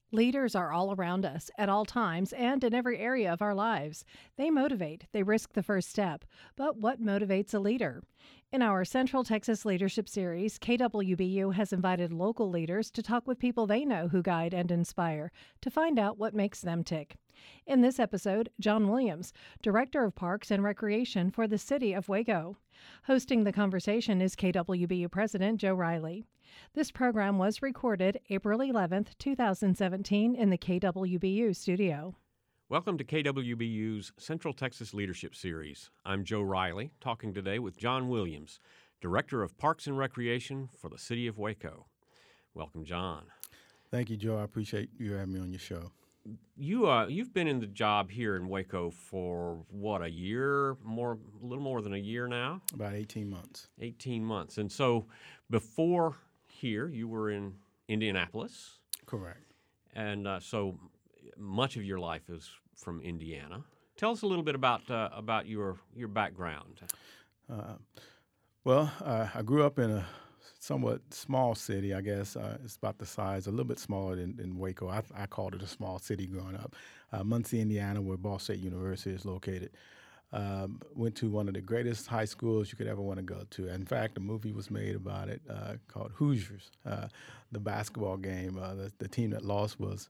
Leaders are all around us at all times and in every area of our lives. They motivate, they risk the first step. But what motivates a leader? In our Central Texas Leadership Series, KWBU has invited local leaders to talk with people they know who guide and inspire to find out what makes them tick. In this episode, John Williams, Director of Parks and Recreation for the City of Waco. Hosting the conversation is KWBU President Joe Riley. This program was recorded April 11th, 2017 in the KWBU studio. Welcome to KWBU's Central Texas Leadership Series. I'm Joe Riley, talking today with John Williams, Director of Parks and Recreation for the City of Waco. Welcome, John. Thank you, Joe. I appreciate you having me on your show. You've been in the job here in Waco for, a year? A little more than a year now? About 18 months. 18 months. And so before here, you were in Indianapolis. Correct. And so much of your life is from Indiana. Tell us a little bit about your background. I grew up in a somewhat small city, I guess. It's about the size, a little bit smaller than Waco. I called it a small city growing up. Muncie, Indiana, where Ball State University is located. Went to one of the greatest high schools you could ever want to go to. In fact, a movie was made about it called Hoosiers, the basketball game. The team that lost was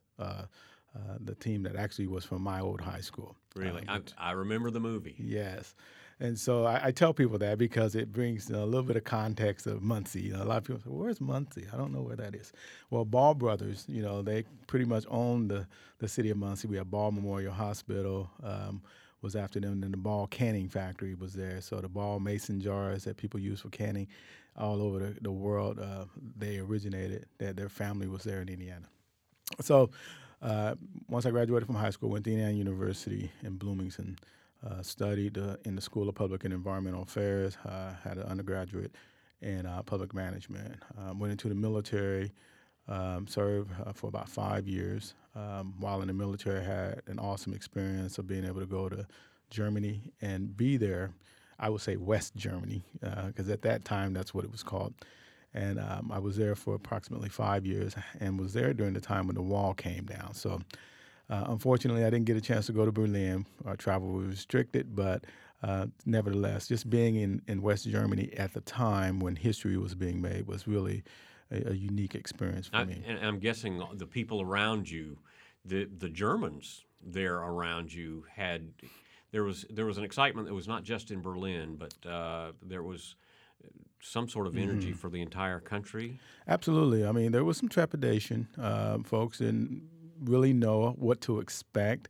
the team that actually was from my old high school. Really? I remember the movie. Yes. And so I tell people that because it brings a little bit of context of Muncie. A lot of people say, where's Muncie? I don't know where that is. Well, Ball Brothers, they pretty much own the city of Muncie. We have Ball Memorial Hospital was after them, and then the Ball Canning Factory was there. So the Ball mason jars that people use for canning all over the world, they originated, their family was there in Indiana. So once I graduated from high school, went to Indiana University in Bloomington, studied in the School of Public and Environmental Affairs, had an undergraduate in public management. Went into the military, served for about 5 years. While in the military, had an awesome experience of being able to go to Germany and be there. I would say West Germany, because at that time, that's what it was called. And I was there for approximately 5 years and was there during the time when the wall came down. So unfortunately, I didn't get a chance to go to Berlin. Our travel was restricted, but nevertheless, just being in West Germany at the time when history was being made was really a unique experience for me. And I'm guessing the people around you, the Germans there around you there was an excitement that was not just in Berlin, but there was some sort of energy for the entire country. Absolutely. I mean, there was some trepidation. Folks didn't really know what to expect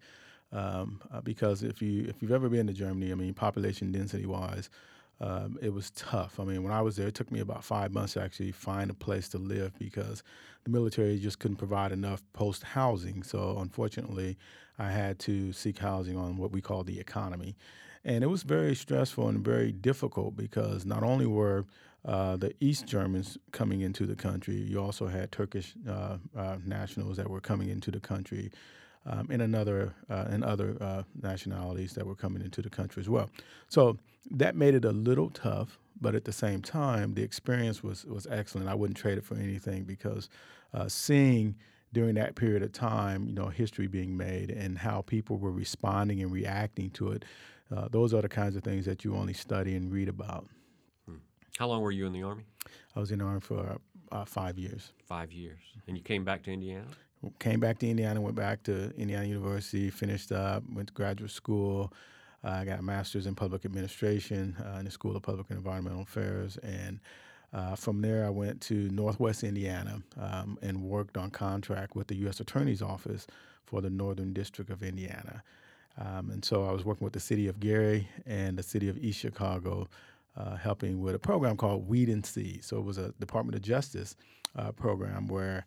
because if you've ever been to Germany, I mean, population density wise, it was tough. I mean, when I was there, it took me about 5 months to actually find a place to live because the military just couldn't provide enough post housing. So unfortunately, I had to seek housing on what we call the economy. And it was very stressful and very difficult because not only were the East Germans coming into the country, you also had Turkish nationals that were coming into the country and other nationalities that were coming into the country as well. So that made it a little tough, but at the same time, the experience was excellent. I wouldn't trade it for anything because seeing during that period of time, history being made and how people were responding and reacting to it, those are the kinds of things that you only study and read about. How long were you in the Army? I was in the Army for 5 years. 5 years. And you came back to Indiana? Came back to Indiana, went back to Indiana University, finished up, went to graduate school. I got a master's in public administration in the School of Public and Environmental Affairs. And from there, I went to Northwest Indiana and worked on contract with the U.S. Attorney's Office for the Northern District of Indiana. And so I was working with the city of Gary and the city of East Chicago, helping with a program called Weed and Seed. So it was a Department of Justice program where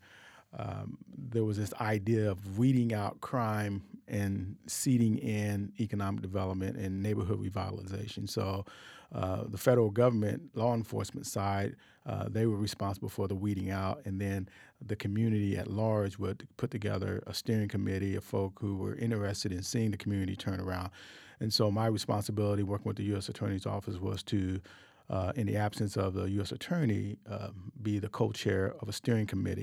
there was this idea of weeding out crime and seeding in economic development and neighborhood revitalization. So the federal government, law enforcement side, they were responsible for the weeding out, and then the community at large would put together a steering committee of folk who were interested in seeing the community turn around. And so my responsibility working with the U.S. Attorney's Office was to, in the absence of the U.S. Attorney, be the co-chair of a steering committee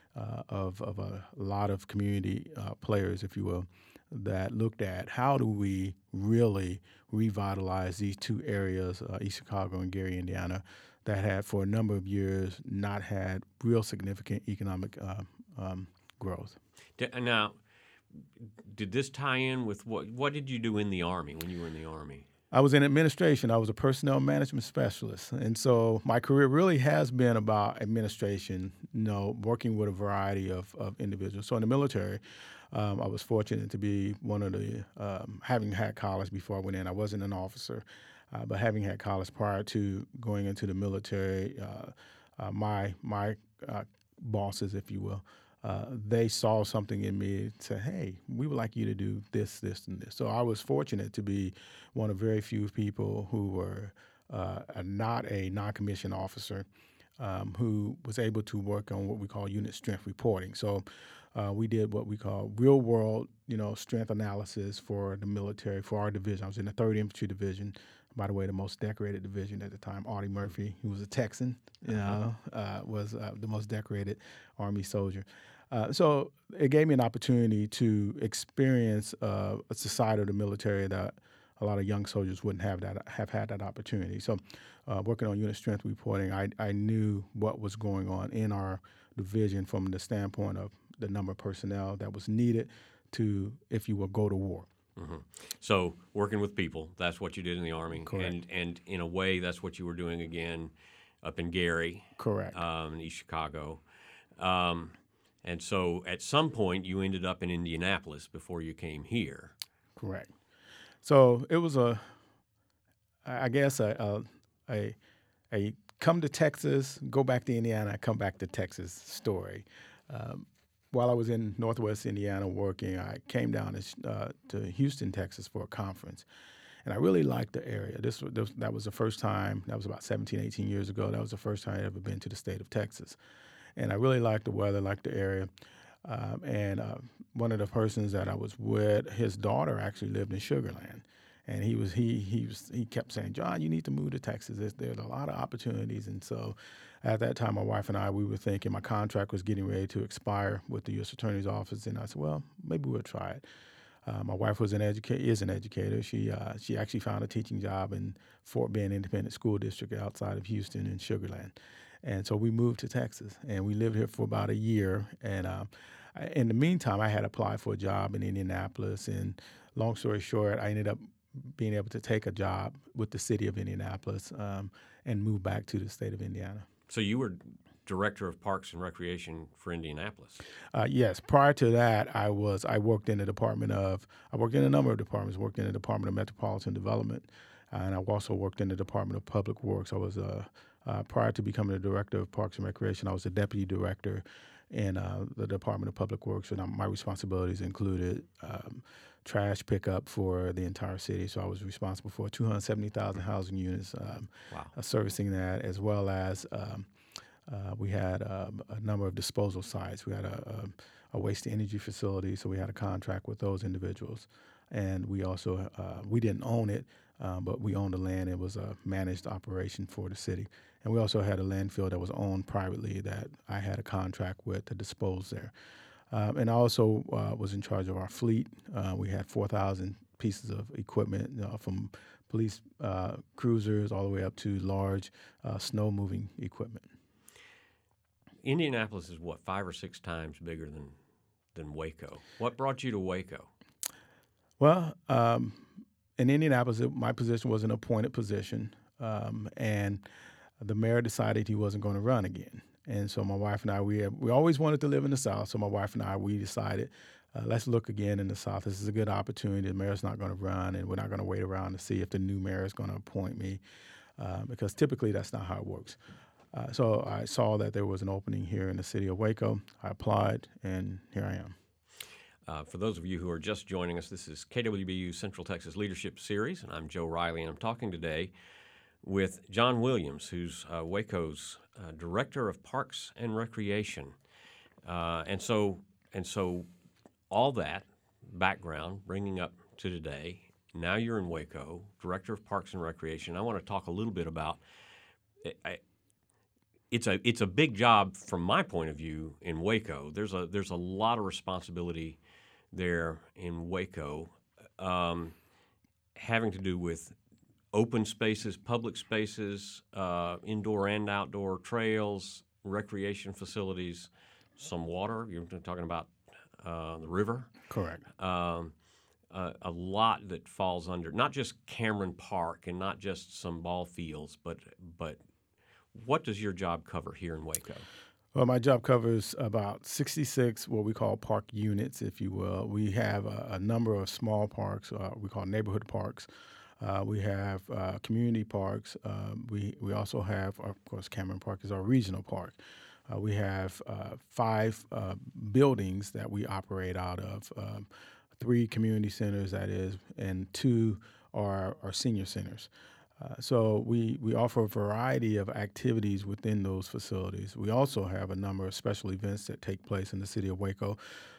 of a lot of community players, if you will, that looked at how do we really revitalize these two areas, East Chicago and Gary, Indiana, that had for a number of years not had real significant economic growth. Now, did this tie in with what did you do in the Army when you were in the Army? I was in administration. I was a personnel management specialist. And so my career really has been about administration, working with a variety of individuals. So in the military, I was fortunate to be one of the, having had college before I went in. I wasn't an officer, but having had college prior to going into the military, my bosses, if you will, they saw something in me and said, hey, we would like you to do this, this, and this. So I was fortunate to be one of very few people who were not a non-commissioned officer who was able to work on what we call unit strength reporting. So we did what we call real-world, strength analysis for the military, for our division. I was in the 3rd Infantry Division. By the way, the most decorated division at the time, Audie Murphy, who was a Texan, was the most decorated Army soldier. So it gave me an opportunity to experience a side of the military that a lot of young soldiers wouldn't have had that opportunity. So working on unit strength reporting, I knew what was going on in our division from the standpoint of the number of personnel that was needed to, if you will, go to war. Mm-hmm. So working with people, that's what you did in the Army. Correct. And in a way, that's what you were doing again up in Gary. Correct. In East Chicago. And so at some point, you ended up in Indianapolis before you came here. Correct. So it was a come to Texas, go back to Indiana, come back to Texas story. While I was in Northwest Indiana working, I came down to Houston, Texas for a conference. And I really liked the area. That was the first time, that was about 17, 18 years ago, that was the first time I'd ever been to the state of Texas. And I really liked the weather, liked the area. And one of the persons that I was with, his daughter actually lived in Sugar Land. And he kept saying, John, you need to move to Texas. There's a lot of opportunities. And so at that time, my wife and I, we were thinking my contract was getting ready to expire with the U.S. Attorney's Office. And I said, well, maybe we'll try it. My wife is an educator. She actually found a teaching job in Fort Bend Independent School District outside of Houston in Sugar Land. And so we moved to Texas. And we lived here for about a year. And in the meantime, I had applied for a job in Indianapolis. And long story short, I ended up being able to take a job with the city of Indianapolis and move back to the state of Indiana. So you were Director of Parks and Recreation for Indianapolis. Yes. Prior to that, I worked in a number of departments. Worked in the Department of Metropolitan Development, and I also worked in the Department of Public Works. I was prior to becoming the Director of Parks and Recreation, I was the Deputy Director in the Department of Public Works, and my responsibilities included trash pickup for the entire city. So I was responsible for 270,000 housing units, servicing that, as well as we had a number of disposal sites. We had a waste-to-energy facility, so we had a contract with those individuals. And we also, we didn't own it, but we owned the land. It was a managed operation for the city. And we also had a landfill that was owned privately that I had a contract with to dispose there. And I also was in charge of our fleet. We had 4,000 pieces of equipment, from police cruisers all the way up to large snow-moving equipment. Indianapolis is, 5 or 6 times bigger than Waco. What brought you to Waco? Well, in Indianapolis, my position was an appointed position, and the mayor decided he wasn't going to run again. And so my wife and I, we always wanted to live in the South, so my wife and I, we decided, let's look again in the South. This is a good opportunity. The mayor's not going to run, and we're not going to wait around to see if the new mayor is going to appoint me, because typically that's not how it works. So I saw that there was an opening here in the city of Waco. I applied, and here I am. For those of you who are just joining us, this is KWBU Central Texas Leadership Series, and I'm Joe Riley, and I'm talking today with John Williams, who's Waco's Director of Parks and Recreation. And so all that background, bringing up to today, now you're in Waco, Director of Parks and Recreation. I want to talk a little bit about it's a big job from my point of view in Waco. There's a lot of responsibility there in Waco, having to do with open spaces, public spaces, indoor and outdoor trails, recreation facilities, some water. You're talking about the river. Correct. A lot that falls under not just Cameron Park and not just some ball fields, but what does your job cover here in Waco? Well, my job covers about 66 what we call park units, if you will. We have a number of small parks, we call neighborhood parks. We have community parks. We also have, of course, Cameron Park is our regional park. We have 5 buildings that we operate out of, 3 community centers, that is, and 2 are senior centers. So we offer a variety of activities within those facilities. We also have a number of special events that take place in the city of Waco.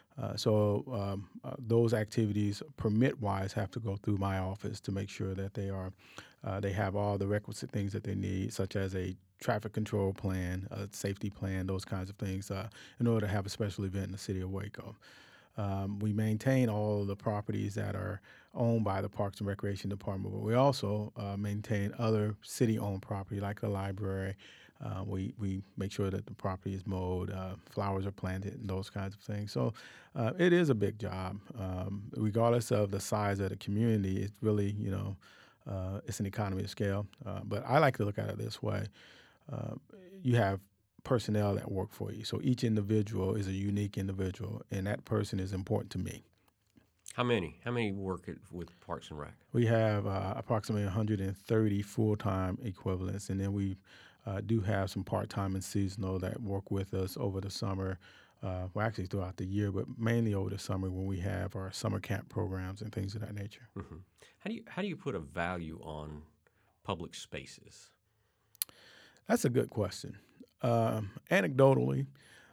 Those activities, permit-wise, have to go through my office to make sure that they have all the requisite things that they need, such as a traffic control plan, a safety plan, those kinds of things, in order to have a special event in the city of Waco. We maintain all of the properties that are owned by the Parks and Recreation Department, but we also maintain other city-owned property like the library. We make sure that the property is mowed, flowers are planted, and those kinds of things. So it is a big job. Regardless of the size of the community, it's really, it's an economy of scale. But I like to look at it this way. You have personnel that work for you. So each individual is a unique individual, and that person is important to me. How many? How many work with Parks and Rec? We have approximately 130 full-time equivalents, and then we do have some part-time and seasonal that work with us over the summer, well, actually throughout the year, but mainly over the summer when we have our summer camp programs and things of that nature. Mm-hmm. How do you put a value on public spaces? That's a good question. Anecdotally,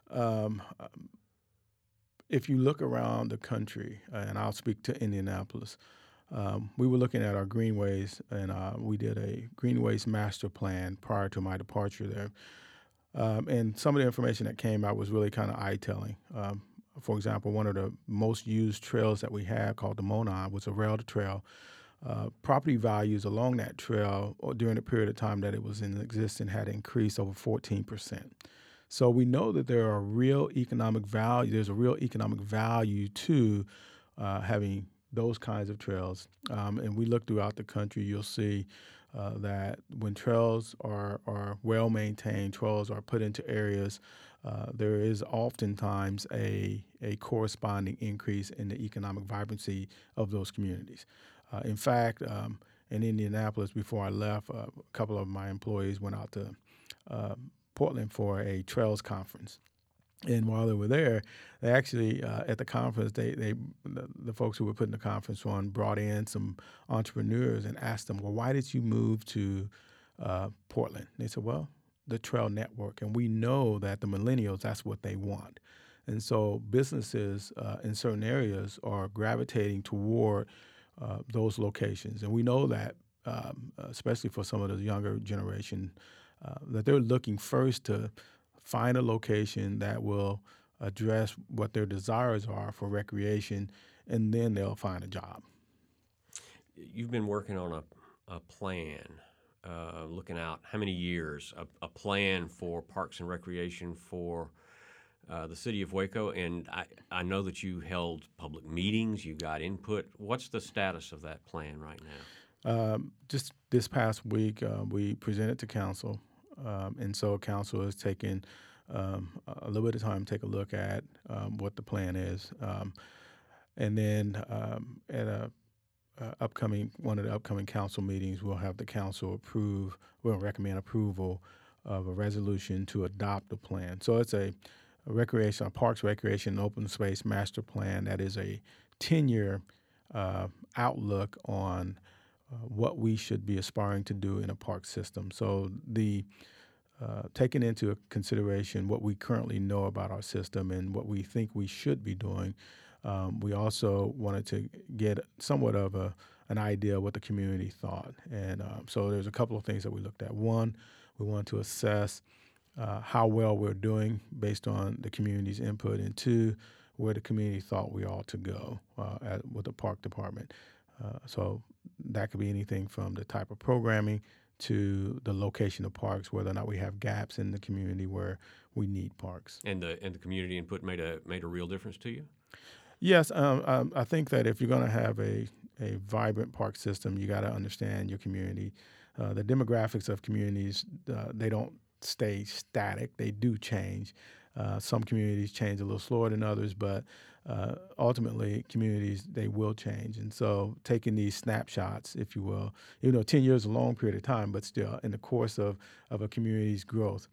if you look around the country, and I'll speak to Indianapolis, we were looking at our greenways, and we did a greenways master plan prior to my departure there. And some of the information that came out was really kind of eye-telling. For example, one of the most used trails that we had, called the Monon, was a rail to trail. Property values along that trail during the period of time that it was in existence had increased over 14%. So we know that there's a real economic value to having those kinds of trails. And we look throughout the country, you'll see that when trails are well maintained, trails are put into areas, there is oftentimes a corresponding increase in the economic vibrancy of those communities. In fact, in Indianapolis, before I left, a couple of my employees went out to Portland for a trails conference. And while they were there, they actually, at the conference, the folks who were putting the conference on brought in some entrepreneurs and asked them, well, why did you move to Portland? And they said, well, the trail network. And we know that the millennials, that's what they want. And so businesses in certain areas are gravitating toward those locations. And we know that, especially for some of the younger generation, that they're looking first to find a location that will address what their desires are for recreation, and then they'll find a job. You've been working on a plan, looking out how many years, a plan for Parks and Recreation for the city of Waco, and I know that you held public meetings, you got input. What's the status of that plan right now? Just this past week, we presented to council, and so council has taken a little bit of time to take a look at what the plan is, and then at one of the upcoming council meetings, we'll have the council we'll recommend approval of a resolution to adopt the plan. So it's a Parks, Recreation, and Open Space Master Plan that is a 10-year outlook on what we should be aspiring to do in a park system. So taking into consideration what we currently know about our system and what we think we should be doing, we also wanted to get somewhat of an idea of what the community thought. And so there's a couple of things that we looked at. One, we wanted to assess how well we're doing based on the community's input, and two, where the community thought we ought to go with the park department. So that could be anything from the type of programming to the location of parks, whether or not we have gaps in the community where we need parks. And the community input made a real difference to you? Yes, I think that if you're going to have a vibrant park system, you got to understand your community. The demographics of communities, they don't stay static. They do change. Some communities change a little slower than others, but ultimately communities, they will change. And so taking these snapshots, if you will, 10 years is a long period of time, but still in the course of a community's growth,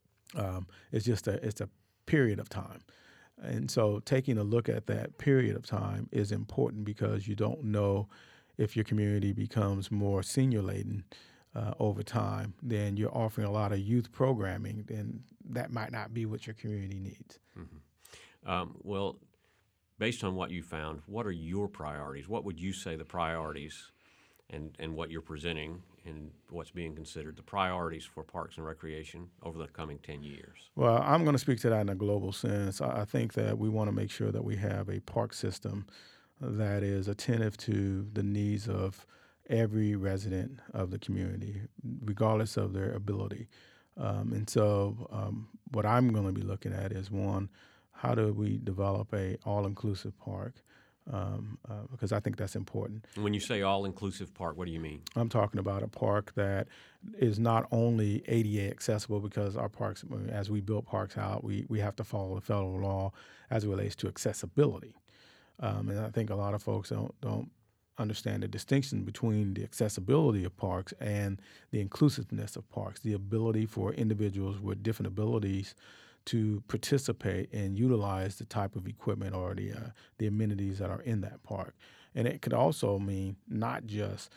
it's a period of time. And so taking a look at that period of time is important because you don't know if your community becomes more senior laden over time, then you're offering a lot of youth programming, then that might not be what your community needs. Mm-hmm. Well, based on what you found, what are your priorities? What would you say the priorities and what you're presenting and what's being considered the priorities for Parks and Recreation over the coming 10 years? Well, I'm going to speak to that in a global sense. I think that we want to make sure that we have a park system that is attentive to the needs of every resident of the community, regardless of their ability. And so what I'm going to be looking at is, one, how do we develop a all-inclusive park? Because I think that's important. When you say all-inclusive park, what do you mean? I'm talking about a park that is not only ADA accessible, because our parks, as we build parks out, we have to follow the federal law as it relates to accessibility. And I think a lot of folks don't understand the distinction between the accessibility of parks and the inclusiveness of parks, the ability for individuals with different abilities to participate and utilize the type of equipment or the amenities that are in that park. And it could also mean not just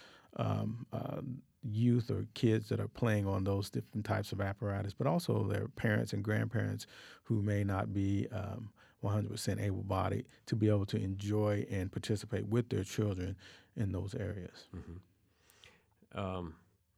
youth or kids that are playing on those different types of apparatus, but also their parents and grandparents who may not be 100% able-bodied to be able to enjoy and participate with their children in those areas. Mm-hmm.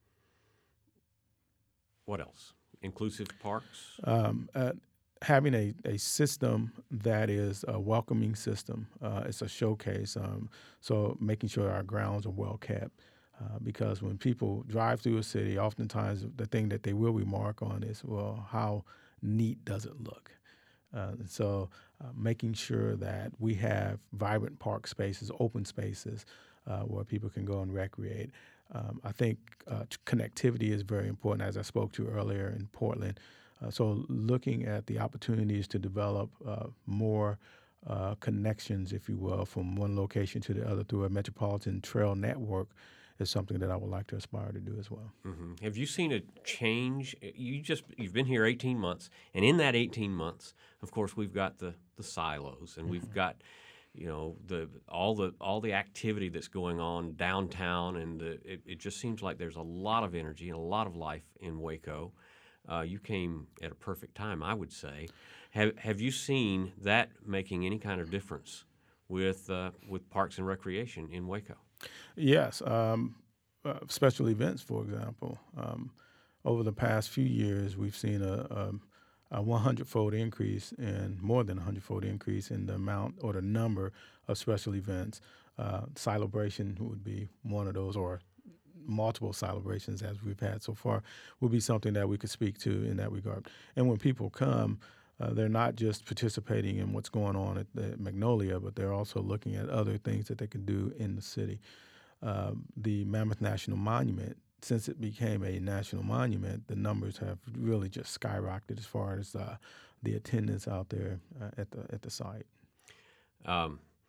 What else? Inclusive parks? Having a system that is a welcoming system. It's a showcase. So making sure our grounds are well kept. Because when people drive through a city, oftentimes the thing that they will remark on is, well, how neat does it look? So making sure that we have vibrant park spaces, open spaces where people can go and recreate. I think connectivity is very important, as I spoke to earlier in Portland. So looking at the opportunities to develop more connections, if you will, from one location to the other through a metropolitan trail network is something that I would like to aspire to do as well. Mm-hmm. Have you seen a change? You've been here 18 months, and in that 18 months, of course, we've got the silos, and we've got all the activity that's going on downtown, and it just seems like there's a lot of energy and a lot of life in Waco. You came at a perfect time, I would say. Have you seen that making any kind of difference with Parks and Recreation in Waco? Yes. Special events, for example. Over the past few years, we've seen a 100-fold increase, and more than 100-fold increase in the amount or the number of special events. Celebration would be one of those, or multiple celebrations as we've had so far would be something that we could speak to in that regard. And when people come, they're not just participating in what's going on at the Magnolia, but they're also looking at other things that they can do in the city. The Mammoth National Monument, since it became a national monument, the numbers have really just skyrocketed as far as the attendance out there at the site. I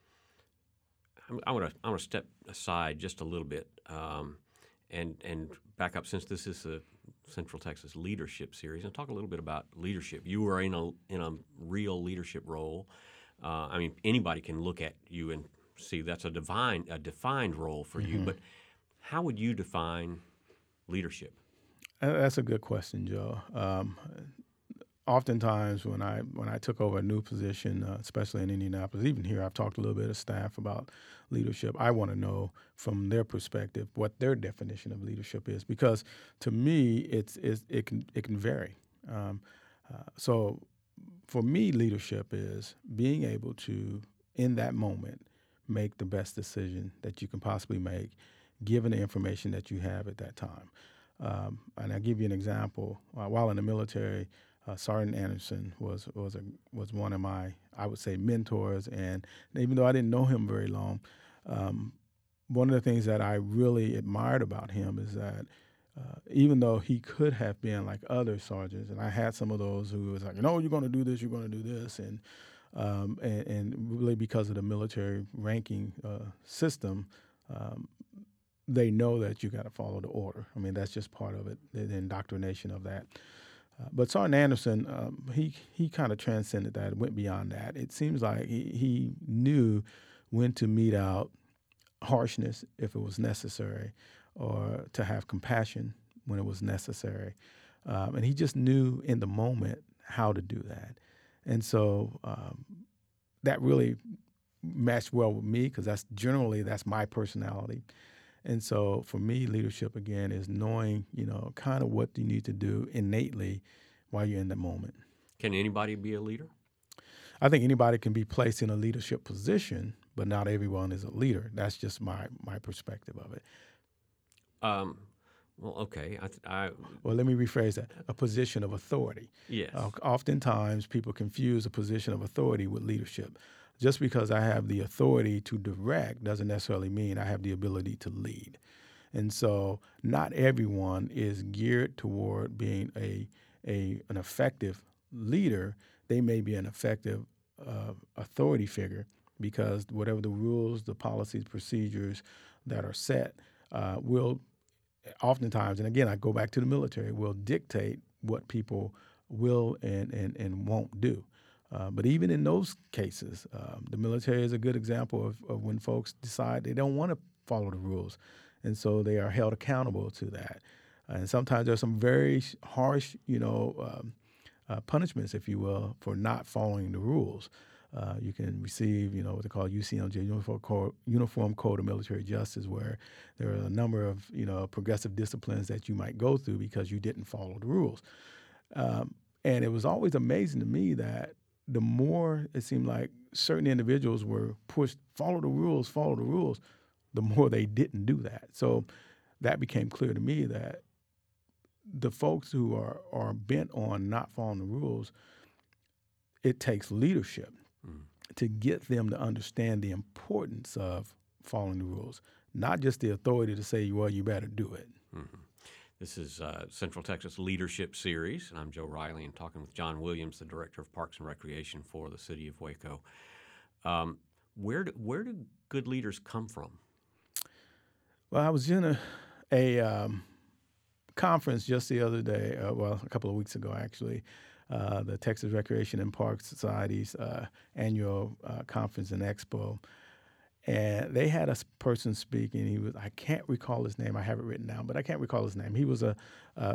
want to step aside just a little bit and back up, since this is a Central Texas Leadership Series, and talk a little bit about leadership. You were in a real leadership role. I mean, anybody can look at you and see that's a defined role for you. But how would you define leadership? That's a good question, Joe. Oftentimes when I took over a new position, especially in Indianapolis, even here, I've talked a little bit of staff about leadership. I want to know from their perspective what their definition of leadership is, because to me, it can vary. So for me, leadership is being able to, in that moment, make the best decision that you can possibly make, given the information that you have at that time. And I'll give you an example. While in the military, Sergeant Anderson was one of my, I would say, mentors. And even though I didn't know him very long, one of the things that I really admired about him is that even though he could have been like other sergeants, and I had some of those who was like, no, you're going to do this, you're going to do this, and really because of the military ranking system, they know that you got to follow the order. I mean, that's just part of it, the indoctrination of that. But Sergeant Anderson, he kind of transcended that, went beyond that. It seems like he knew when to mete out harshness if it was necessary, or to have compassion when it was necessary. And he just knew in the moment how to do that. And so that really matched well with me, because that's my personality. And so for me, leadership, again, is knowing, kind of what you need to do innately while you're in the moment. Can anybody be a leader? I think anybody can be placed in a leadership position, but not everyone is a leader. That's just my perspective of it. Well, okay. Well, let me rephrase that. A position of authority. Yes. Oftentimes, people confuse a position of authority with leadership. Just because I have the authority to direct doesn't necessarily mean I have the ability to lead. And so not everyone is geared toward being an effective leader. They may be an effective authority figure, because whatever the rules, the policies, procedures that are set will oftentimes, and again, I go back to the military, will dictate what people will and won't do. But even in those cases, the military is a good example of when folks decide they don't want to follow the rules. And so they are held accountable to that. And sometimes there's some very harsh, punishments, if you will, for not following the rules. You can receive, what they call UCMJ, Uniform Code of Military Justice, where there are a number of, progressive disciplines that you might go through because you didn't follow the rules. And it was always amazing to me that the more it seemed like certain individuals were pushed, follow the rules, the more they didn't do that. So that became clear to me that the folks who are bent on not following the rules, it takes leadership to get them to understand the importance of following the rules, not just the authority to say, well, you better do it. Mm-hmm. This is Central Texas Leadership Series, and I'm Joe Riley, and talking with John Williams, the Director of Parks and Recreation for the City of Waco. Where do good leaders come from? Well, I was in a conference just the other day, a couple of weeks ago, actually, the Texas Recreation and Parks Society's annual conference and expo. And they had a person speaking. I can't recall his name. I have it written down, but I can't recall his name. He was I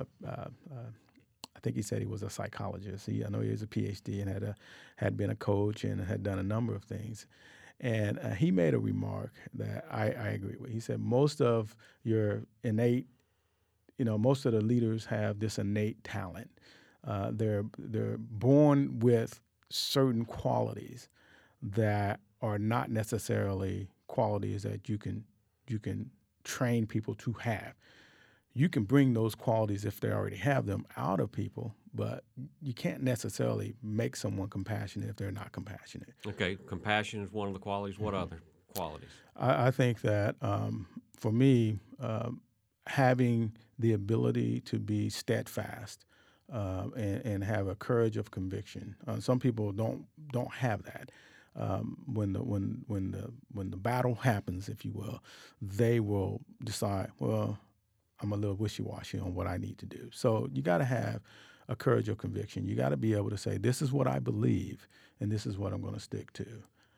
think he said he was a psychologist. I know he was a PhD and had been a coach and had done a number of things. And he made a remark that I agree with. He said most of your innate, most of the leaders have this innate talent. They're born with certain qualities that are not necessarily qualities that you can train people to have. You can bring those qualities, if they already have them, out of people, but you can't necessarily make someone compassionate if they're not compassionate. Okay, compassion is one of the qualities. What other qualities? I think that for me, having the ability to be steadfast and have a courage of conviction. Some people don't have that. When the battle happens, if you will, they will decide, well, I'm a little wishy-washy on what I need to do. So you got to have a courage of conviction. You got to be able to say, this is what I believe, and this is what I'm going to stick to.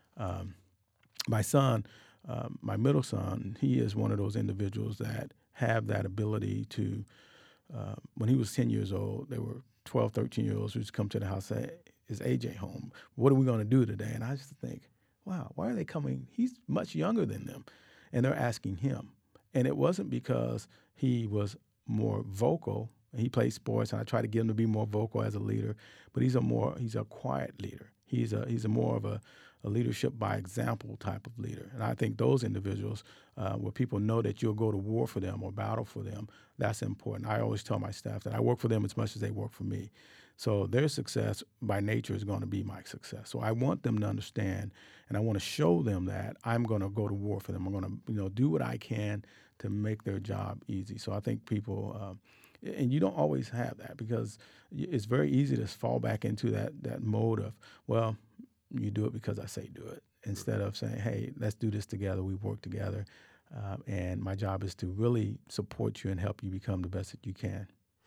My son, my middle son, he is one of those individuals that have that ability to, when he was 10 years old, there were 12, 13-year-olds who used to come to the house and say, is AJ home? What are we going to do today? And I just think, wow, why are they coming? He's much younger than them, and they're asking him. And it wasn't because he was more vocal He plays sports, and I try to get him to be more vocal as a leader. But he's a quiet leader. He's a more of a leadership by example type of leader. And I think those individuals, where people know that you'll go to war for them or battle for them, that's important. I always tell my staff that I work for them as much as they work for me. So their success by nature is going to be my success. So I want them to understand, and I want to show them that I'm going to go to war for them. I'm going to do what I can to make their job easy. So I think people, and you don't always have that, because it's very easy to fall back into that mode of, well, you do it because I say do it, instead of saying, hey, let's do this together. We work together, and my job is to really support you and help you become the best that you can.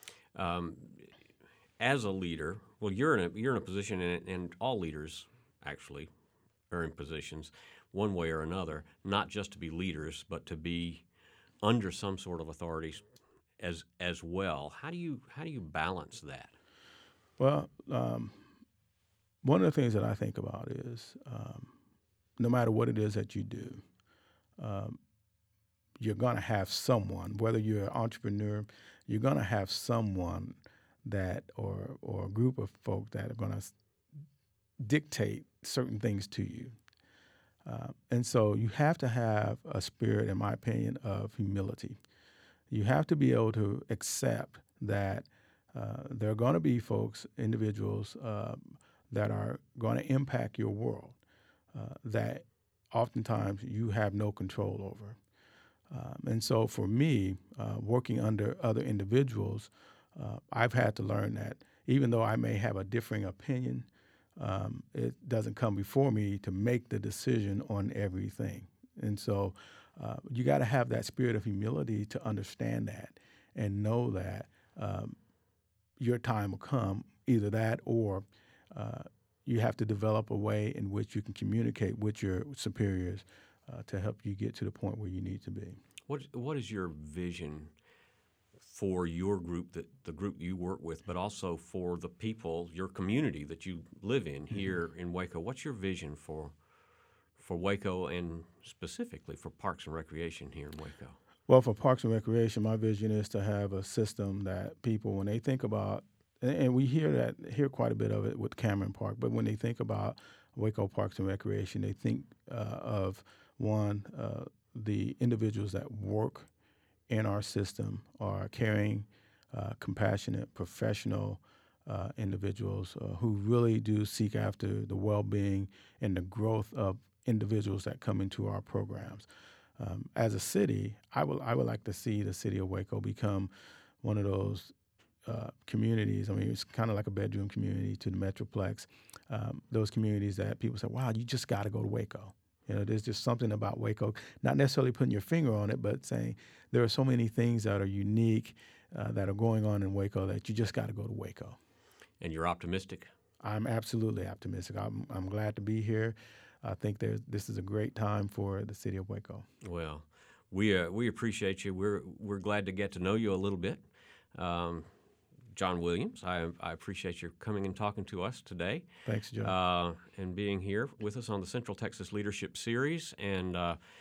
As a leader, well, you're in a position, and all leaders actually are in positions, one way or another, not just to be leaders, but to be under some sort of authority as well. How do you balance that? Well, one of the things that I think about is, no matter what it is that you do, you're going to have someone, whether you're an entrepreneur, you're going to have someone that or a group of folk that are going to dictate certain things to you. And so you have to have a spirit, in my opinion, of humility. You have to be able to accept that there are going to be folks, individuals, that are going to impact your world that oftentimes you have no control over. And so for me, working under other individuals, I've had to learn that even though I may have a differing opinion, it doesn't come before me to make the decision on everything. And so you got to have that spirit of humility to understand that and know that your time will come, either that or you have to develop a way in which you can communicate with your superiors to help you get to the point where you need to be. What is your vision for your group, the group you work with, but also for the people, your community that you live in here in Waco? What's your vision for Waco, and specifically for Parks and Recreation here in Waco? Well, for Parks and Recreation, my vision is to have a system that people, when they think about, and we hear quite a bit of it with Cameron Park, but when they think about Waco Parks and Recreation, they think of one, the individuals that work in our system are caring, compassionate, professional individuals who really do seek after the well-being and the growth of individuals that come into our programs. As a city, I would like to see the city of Waco become one of those communities. I mean, it's kind of like a bedroom community to the Metroplex. Those communities that people say, wow, you just got to go to Waco. You know, there's just something about Waco, not necessarily putting your finger on it, but saying there are so many things that are unique that are going on in Waco that you just got to go to Waco. And you're optimistic? I'm absolutely optimistic. I'm glad to be here. I think this is a great time for the city of Waco. Well, we appreciate you. We're glad to get to know you a little bit. John Williams, I appreciate your coming and talking to us today. Thanks, Joe. And being here with us on the Central Texas Leadership Series. And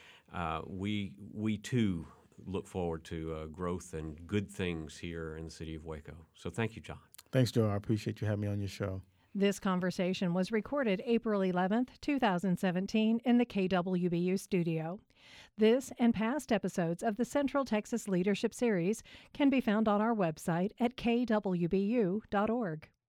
we too look forward to growth and good things here in the city of Waco. So thank you, John. Thanks, Joe. I appreciate you having me on your show. This conversation was recorded April 11th, 2017 in the KWBU studio. This and past episodes of the Central Texas Leadership Series can be found on our website at kwbu.org.